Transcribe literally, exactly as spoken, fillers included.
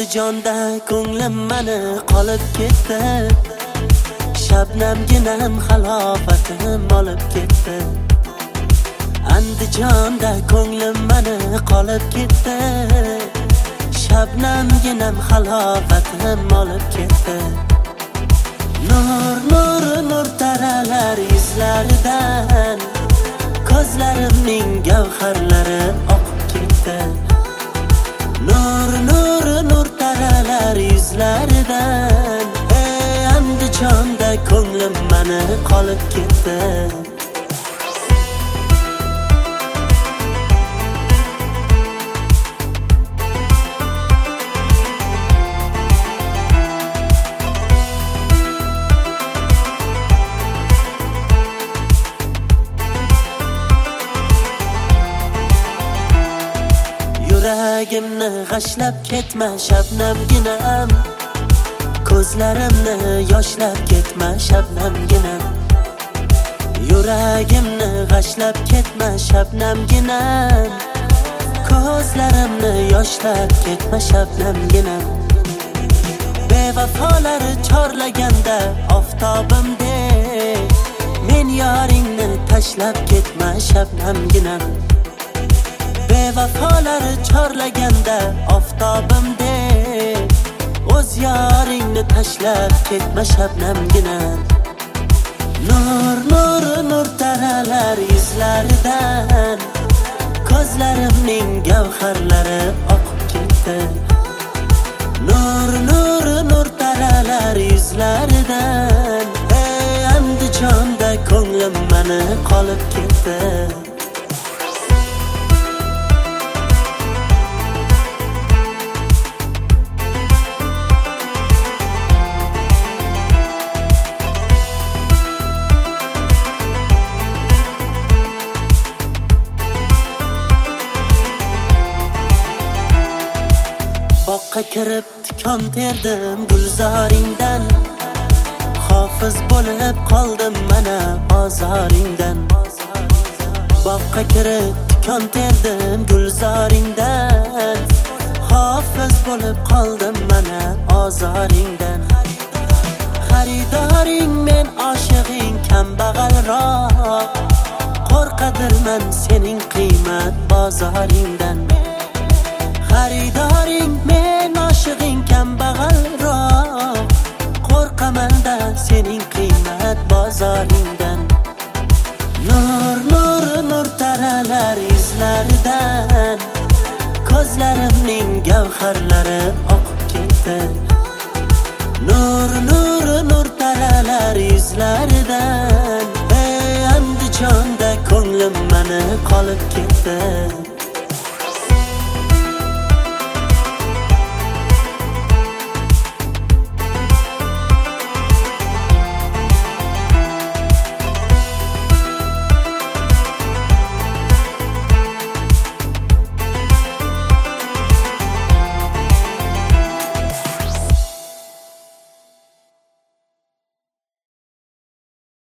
Andijonda ko'nglim mani qolib ketdi. Shabnamginam halovatim olib ketdi. Andijonda ko'nglim mani qolib ketdi. Shabnamginam halovatim olib ketdi. Nur nur nur taralar yuzlaridan, ko'zlarimning gavharlari oqib ketdi. Nur nur nur taralar yuzlaridan, ey Andijonda ko'nglim mani qolib ketdi. Yuragimni g'ashlab ketma shabnamginam, ko'zlarimni yoshlab ketma shabnamginam. Yuragimni g'ashlab ketma shabnamginam, ko'zlarimni yoshlab ketma shabnamginam. Bevafolar chorlaganda oftobimdek, men yoringni tashlab ketma shabnamginam. Bevafolar chorlaganda oftobimdek, o'z yoringni tashlab ketma shabnamginam. Nur nur nur taralar yuzlaridan, ko'zlarimning gavharlari oqib ketdi. Nur nur nur taralar yuzlaridan, ey Andijonda ko'nglim mani qolib ketdi. Boqqa kirib tikon terdim gulzoringdan, hofiz bo'lib qoldim mana ozoringdan. Boqqa kirib tikon terdim gulzoringdan, hofiz bo'lib qoldim mana ozoringdan. Xaridoring men oshig'ing kambag'alroq, qo'rqadirman sening qiymat bozoringdan. Xaridoring men oshig'ing kambag'alroq, qo'rqamanda sening qiymat bozoringdan. Nur nur nur taralar yuzlaridan, ko'zlarimning gavharlari oqib ketdi. Nur nur nur taralar yuzlaridan, ey Andijonda ko'nglim mani qolib ketdi.